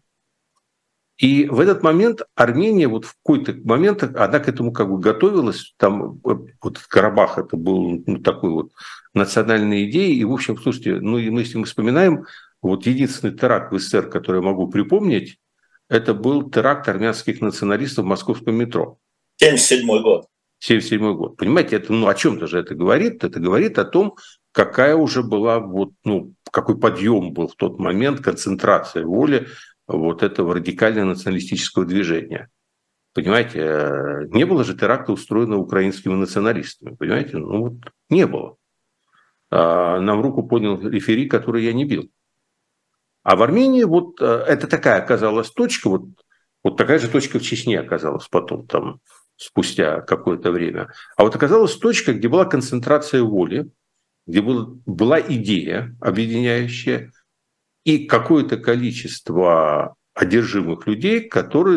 И в этот момент Армения вот в какой-то момент, она к этому как бы готовилась, там вот Карабах это был такой вот национальной идеей, и в общем, слушайте, ну и если мы вспоминаем, вот единственный теракт в СССР, который я могу припомнить, это был теракт армянских националистов в московском метро. 1977 год. 1977 год. Понимаете, это, ну о чем-то же это говорит? Это говорит о том, какая уже была, вот, ну, какой подъем был в тот момент, концентрация воли вот этого радикально-националистического движения. Понимаете, не было же теракта, устроенного украинскими националистами. Понимаете, ну вот не было. Нам руку поднял рефери, который я не бил. А в Армении вот это такая оказалась точка, вот такая же точка в Чечне оказалась потом, там, спустя какое-то время. А вот оказалась точка, где была концентрация воли, где была идея объединяющая, и какое-то количество одержимых людей, которые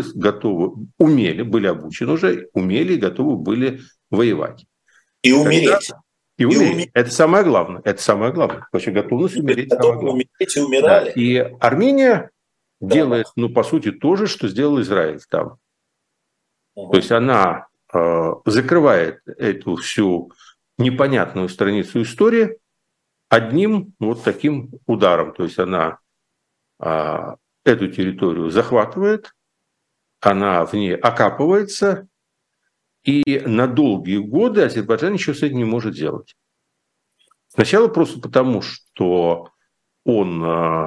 были обучены уже, умели и готовы были воевать. И умереть. И умереть. Это самое главное. Это самое главное. Вообще готовность умереть. Умереть и умирали. Да. И Армения делает, ну, по сути, то же, что сделал Израиль там. То есть она закрывает эту всю непонятную страницу истории одним вот таким ударом. То есть она эту территорию захватывает, она в ней окапывается, и на долгие годы Азербайджан ничего с этим не может делать. Сначала просто потому, что он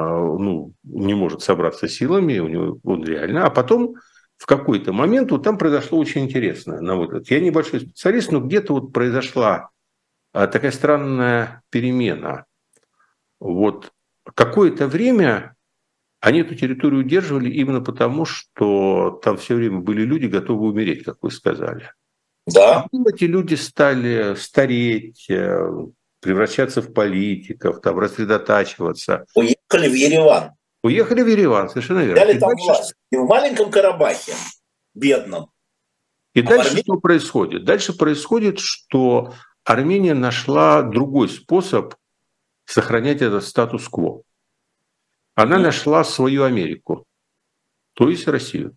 не может собраться силами, он реально, а потом в какой-то момент вот там произошло очень интересное, на мой взгляд. Я небольшой специалист, но где-то вот произошла такая странная перемена. Вот какое-то время они эту территорию удерживали именно потому, что там все время были люди, готовы умереть, как вы сказали. Да. Эти люди стали стареть, превращаться в политиков, там, рассредотачиваться. Уехали в Ереван. Уехали в Ереван, совершенно верно. Взяли там власть. И в маленьком Карабахе, бедном. И дальше что происходит? Дальше происходит, что Армения нашла другой способ сохранять этот статус-кво. Она нашла свою Америку, то есть Россию.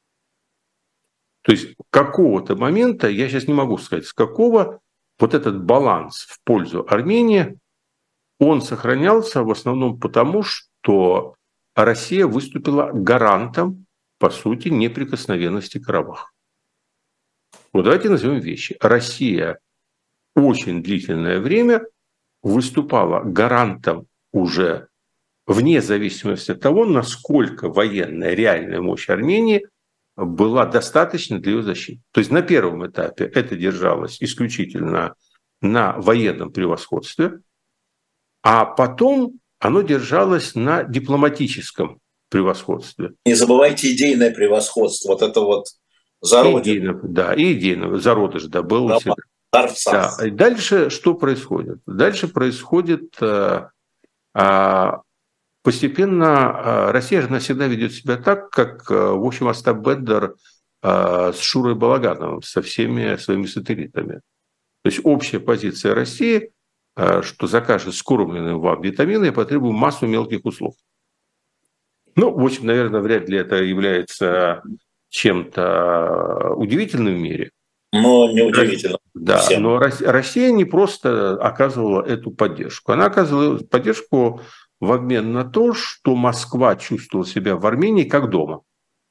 То есть какого-то момента, я сейчас не могу сказать, с какого, вот этот баланс в пользу Армении, он сохранялся в основном потому, что Россия выступила гарантом, по сути, неприкосновенности Карабаха. Вот давайте назовем вещи. Россия очень длительное время выступала гарантом уже вне зависимости от того, насколько военная реальная мощь Армении была достаточна для ее защиты. То есть на первом этапе это держалось исключительно на военном превосходстве, а потом оно держалось на дипломатическом превосходстве. Не забывайте идейное превосходство, вот это вот зародиш. Да, и идейное, зародыш, да, был всегда. Да. И дальше что происходит? Дальше происходит постепенно Россия же навсегда ведет себя так, как, в общем, Остап Бендер с Шурой Балагановым, со всеми своими сателлитами. То есть общая позиция России, что за каждый скормленный вам витамин я потребую массу мелких услуг. Ну, в общем, наверное, вряд ли это является чем-то удивительным в мире. Но неудивительно. Да, всем. Но Россия не просто оказывала эту поддержку. Она оказывала поддержку в обмен на то, что Москва чувствовала себя в Армении как дома.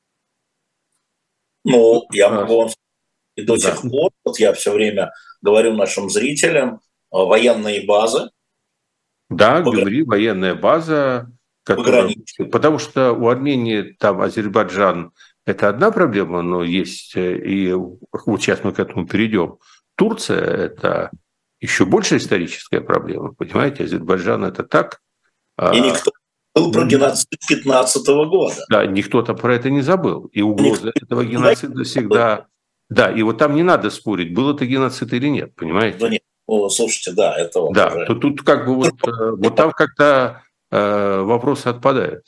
Ну, я могу вам сказать, и до сих пор, вот я все время говорю нашим зрителям, военные базы. Да, говори, военная база. Которая, потому что у Армении, там Азербайджан, это одна проблема, но есть и вот сейчас мы к этому перейдем. Турция – это еще большая историческая проблема, понимаете? Азербайджан – это так. И никто не забыл про геноцид 2015 года. Да, никто-то про это не забыл. И угроза этого геноцида всегда… Да, и вот там не надо спорить, был это геноцид или нет, понимаете? Да нет, слушайте, да, это… Да, уже... тут как бы вот там как-то вопросы отпадают.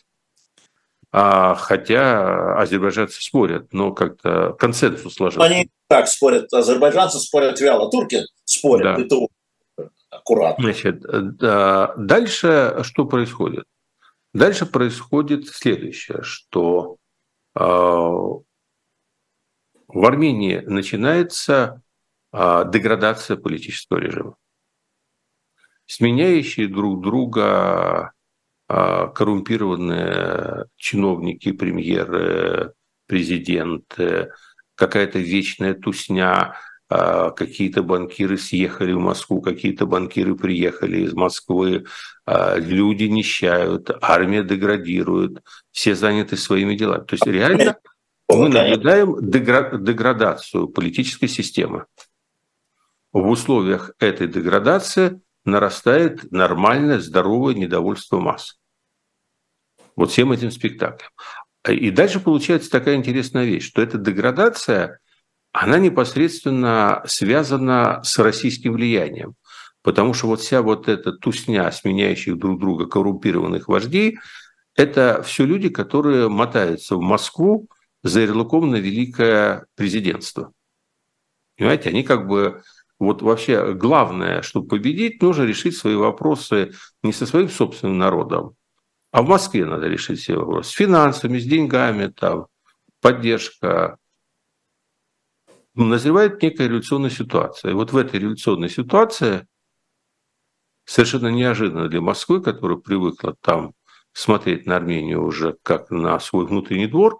Хотя азербайджанцы спорят, но как-то консенсус сложился. Они так спорят, азербайджанцы спорят вяло, турки спорят, да. Это аккуратно. Значит, дальше что происходит? Дальше происходит следующее, что в Армении начинается деградация политического режима. Сменяющие друг друга коррумпированные чиновники, премьеры, президенты, какая-то вечная тусня, какие-то банкиры съехали в Москву, какие-то банкиры приехали из Москвы, люди нищают, армия деградирует, все заняты своими делами. То есть реально мы наблюдаем деградацию политической системы. В условиях этой деградации нарастает нормальное, здоровое недовольство масс. Вот всем этим спектаклем. И дальше получается такая интересная вещь, что эта деградация, она непосредственно связана с российским влиянием. Потому что вот вся вот эта тусня сменяющих друг друга коррумпированных вождей, это все люди, которые мотаются в Москву за ярлыком на великое президентство. Понимаете, они как бы… Вот вообще главное, чтобы победить, нужно решить свои вопросы не со своим собственным народом, а в Москве надо решить все вопросы. С финансами, с деньгами, там, поддержка. Назревает некая революционная ситуация. И вот в этой революционной ситуации совершенно неожиданно для Москвы, которая привыкла там смотреть на Армению уже как на свой внутренний двор,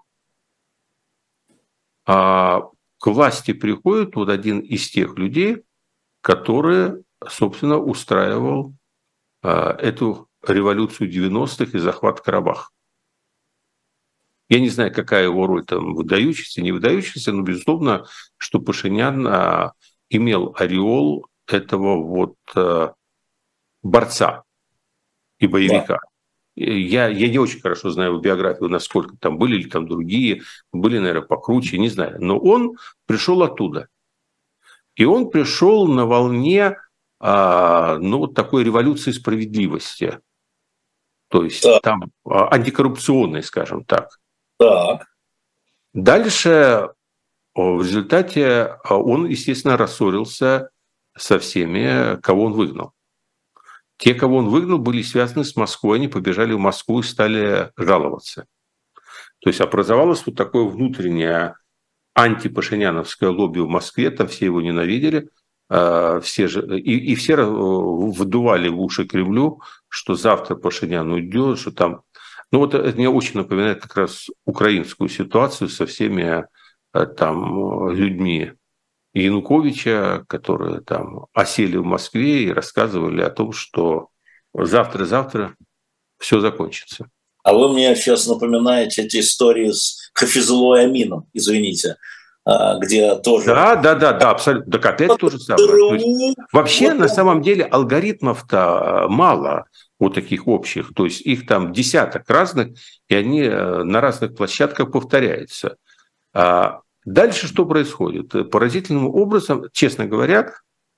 к власти приходит вот один из тех людей, который, собственно, устраивал эту революцию 90-х и захват Карабаха. Я не знаю, какая его роль там, выдающаяся, не выдающаяся, но, безусловно, что Пашинян имел ореол этого вот борца и боевика. Да. Я не очень хорошо знаю его биографию, насколько там были ли там другие, были, наверное, покруче, не знаю. Но он пришел оттуда. И он пришел на волне вот такой революции справедливости. То есть там антикоррупционной, скажем так. Так. Дальше в результате он, естественно, рассорился со всеми, кого он выгнал. Те, кого он выгнал, были связаны с Москвой, они побежали в Москву и стали жаловаться. То есть образовалось вот такое внутреннее антипашиняновское лобби в Москве, там все его ненавидели, все выдували в уши Кремлю, что завтра Пашинян уйдет, что там... Ну вот это мне очень напоминает как раз украинскую ситуацию со всеми там людьми Януковича, которые там осели в Москве и рассказывали о том, что завтра все закончится. А вы мне сейчас напоминаете эти истории с Хафизулой Амином, извините, где тоже... Да, абсолютно. Так опять то же самое. Есть, вообще, на самом деле, алгоритмов-то мало вот таких общих. То есть их там десяток разных, и они на разных площадках повторяются. А дальше что происходит? Поразительным образом, честно говоря,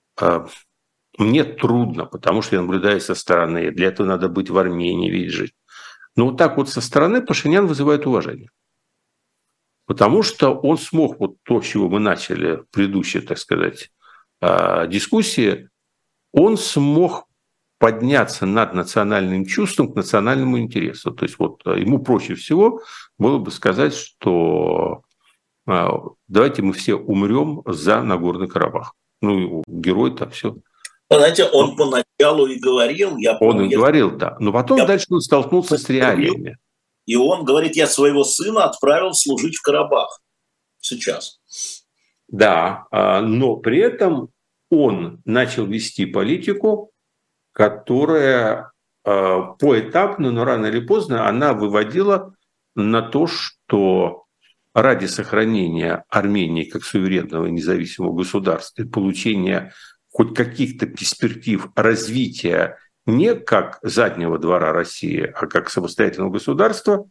мне трудно, потому что я наблюдаю со стороны. Для этого надо быть в Армении, видеть жизнь. Но вот так вот со стороны Пашинян вызывает уважение. Потому что он смог, вот то, с чего мы начали в предыдущей, так сказать, дискуссии, он смог подняться над национальным чувством к национальному интересу. То есть вот ему проще всего было бы сказать, что давайте мы все умрем за Нагорный Карабах. Ну, герой там все. Знаете, он поначалу и говорил... говорил, да. Но потом дальше он столкнулся с реалиями. И он говорит, я своего сына отправил служить в Карабах сейчас. Да, но при этом он начал вести политику, которая поэтапно, но рано или поздно, она выводила на то, что ради сохранения Армении как суверенного независимого государства и получения хоть каких-то перспектив развития не как заднего двора России, а как самостоятельного государства,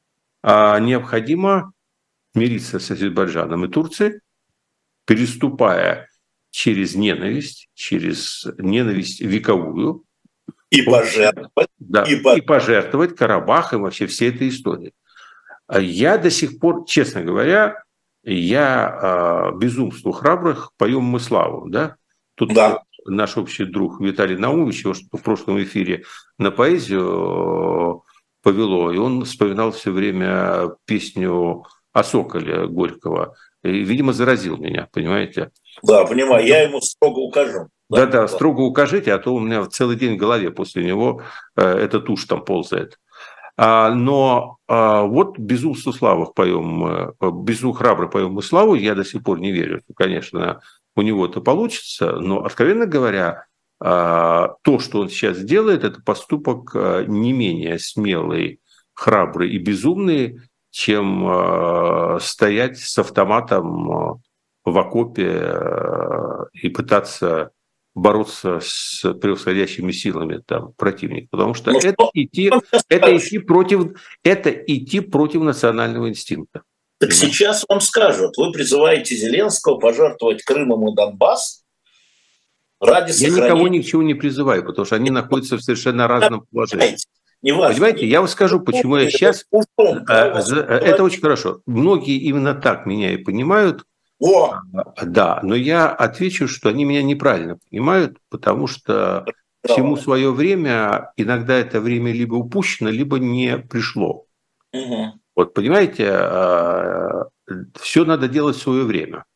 необходимо мириться с Азербайджаном и Турцией, переступая через ненависть вековую. И пожертвовать. И пожертвовать Карабахом, вообще всей этой историей. Я до сих пор, честно говоря, безумству храбрых поем мы славу. Да? Тут наш общий друг Виталий Наумович, его в прошлом эфире на поэзию повело, и он вспоминал все время песню о Соколе Горького. И, видимо, заразил меня, понимаете? Да, понимаю, я ему строго укажу. Да, строго укажите, а то у меня целый день в голове после него эта тушь там ползает. Но вот безумству храбрых поем мы славу, я до сих пор не верю, что, конечно, у него это получится, но, откровенно говоря, то, что он сейчас делает, это поступок не менее смелый, храбрый и безумный, чем стоять с автоматом в окопе и пытаться бороться с превосходящими силами там, противника. Потому что это идти против национального инстинкта. Так сейчас вам скажут, вы призываете Зеленского пожертвовать Крымом и Донбасс ради сохранения... Я никого ничего не призываю, потому что они находятся в совершенно разном положении. Понимаете, я вам скажу, почему я сейчас... Это очень хорошо. Многие именно так меня и понимают. Да, но я отвечу, что они меня неправильно понимают, потому что всему свое время, иногда это время либо упущено, либо не пришло. Вот, понимаете, все надо делать в свое время.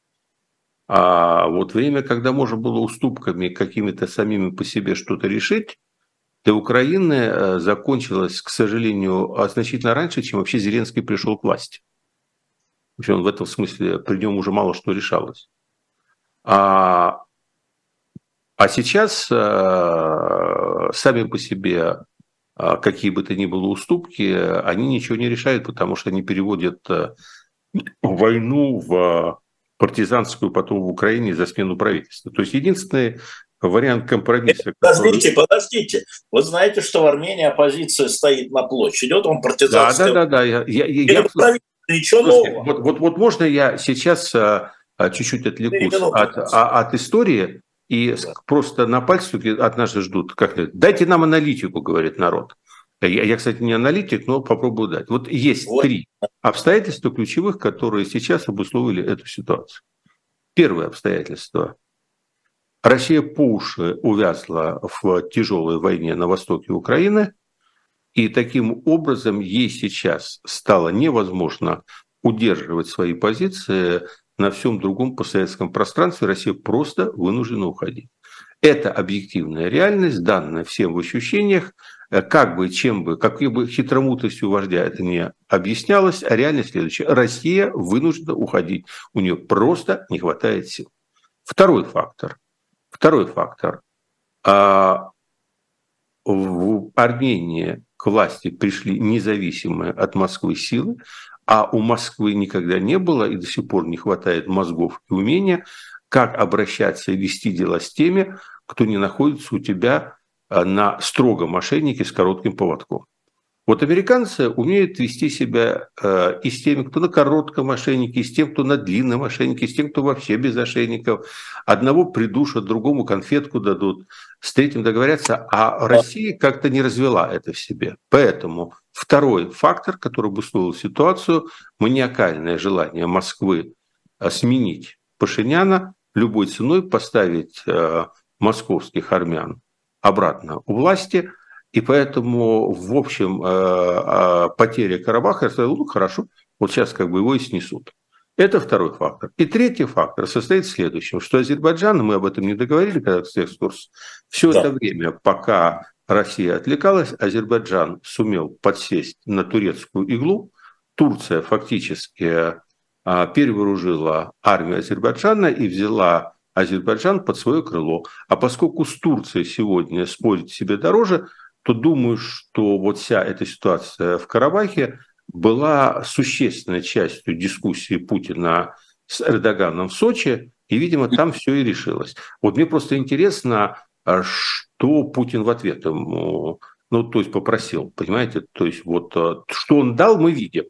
А вот время, когда можно было уступками какими-то самими по себе что-то решить, для Украины закончилось, к сожалению, значительно раньше, чем вообще Зеленский пришел к власти. В общем, в этом смысле при нем уже мало что решалось. А сейчас сами по себе какие бы то ни было уступки, они ничего не решают, потому что они переводят войну в партизанскую потом в Украине за смену правительства. То есть единственный вариант компромисса... Подождите. Вы знаете, что в Армении оппозиция стоит на площади. Идет он партизанская... Да. Ничего нового. Вот можно я сейчас чуть-чуть отвлекусь от истории и просто на пальце от нас ждут. Дайте нам аналитику, говорит народ. Я, кстати, не аналитик, но попробую дать. Вот есть 3 обстоятельства ключевых, которые сейчас обусловили эту ситуацию. Первое обстоятельство. Россия по уши увязла в тяжелой войне на востоке Украины, и таким образом ей сейчас стало невозможно удерживать свои позиции на всем другом постсоветском пространстве. Россия просто вынуждена уходить. Это объективная реальность, данная всем в ощущениях, как бы, чем бы, какой бы хитромудростью вождя это не объяснялось, а реальность следующая. Россия вынуждена уходить, у нее просто не хватает сил. Второй фактор. В Армении к власти пришли независимые от Москвы силы, а у Москвы никогда не было и до сих пор не хватает мозгов и умения, как обращаться и вести дела с теми, кто не находится у тебя на строгом мошеннике с коротким поводком. Вот американцы умеют вести себя и с теми, кто на коротком мошеннике, и с тем, кто на длинном мошеннике, и с тем, кто вообще без ошейников. Одного придушат, другому конфетку дадут, с третьим договорятся, а Россия как-то не развела это в себе. Поэтому второй фактор, который обусловил ситуацию, маниакальное желание Москвы сменить Пашиняна, любой ценой поставить московских армян обратно у власти. И поэтому, в общем, потеря Карабаха, я сказал, ну хорошо, вот сейчас как бы его и снесут. Это второй фактор. И третий фактор состоит в следующем, что Азербайджан, мы об этом не договорили, когда экскурс, все это время, пока Россия отвлекалась, Азербайджан сумел подсесть на турецкую иглу. Турция фактически перевооружила армию Азербайджана и взяла Азербайджан под свое крыло. А поскольку с Турцией сегодня спорить себе дороже, то думаю, что вот вся эта ситуация в Карабахе была существенной частью дискуссии Путина с Эрдоганом в Сочи, и, видимо, там все и решилось. Вот мне просто интересно, что Путин в ответ ему, то есть попросил, понимаете, то есть вот что он дал, мы видим.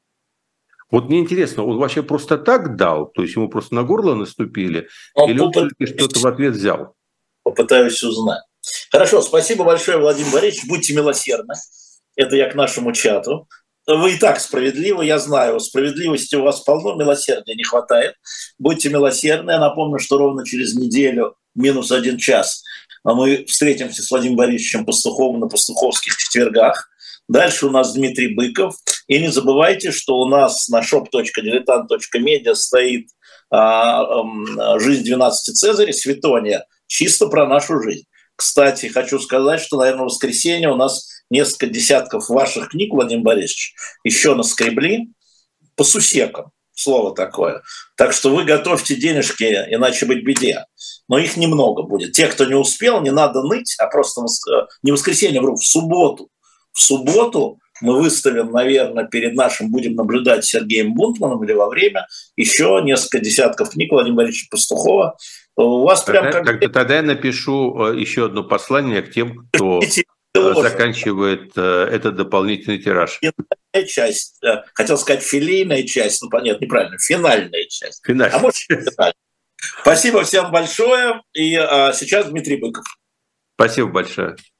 Вот мне интересно, он вообще просто так дал, то есть ему просто на горло наступили, или он что-то в ответ взял? Попытаюсь узнать. Хорошо, спасибо большое, Владимир Борисович. Будьте милосердны. Это я к нашему чату. Вы и так справедливы, я знаю. Справедливости у вас полно, милосердия не хватает. Будьте милосердны. Я напомню, что ровно через неделю, минус 1 час, мы встретимся с Владимиром Борисовичем Пастуховым на пастуховских четвергах. Дальше у нас Дмитрий Быков. И не забывайте, что у нас на shop.diletant.media стоит «Жизнь 12 Цезаря», Светония, чисто про нашу жизнь. Кстати, хочу сказать, что, наверное, в воскресенье у нас несколько десятков ваших книг, Владимир Борисович, еще наскребли по сусекам, слово такое. Так что вы готовьте денежки, иначе быть беде. Но их немного будет. Те, кто не успел, не надо ныть, а просто не в воскресенье, в субботу. В субботу мы выставим, наверное, перед нашим «Будем наблюдать» Сергеем Бунтманом или во время еще несколько десятков книг Владимира Борисовича Пастухова. У вас тогда я напишу еще одно послание к тем, кто заканчивает этот дополнительный тираж. Финальная часть, хотел сказать филейная часть, понятно, неправильно, финальная часть. А может, финальная. Спасибо всем большое, и сейчас Дмитрий Быков. Спасибо большое.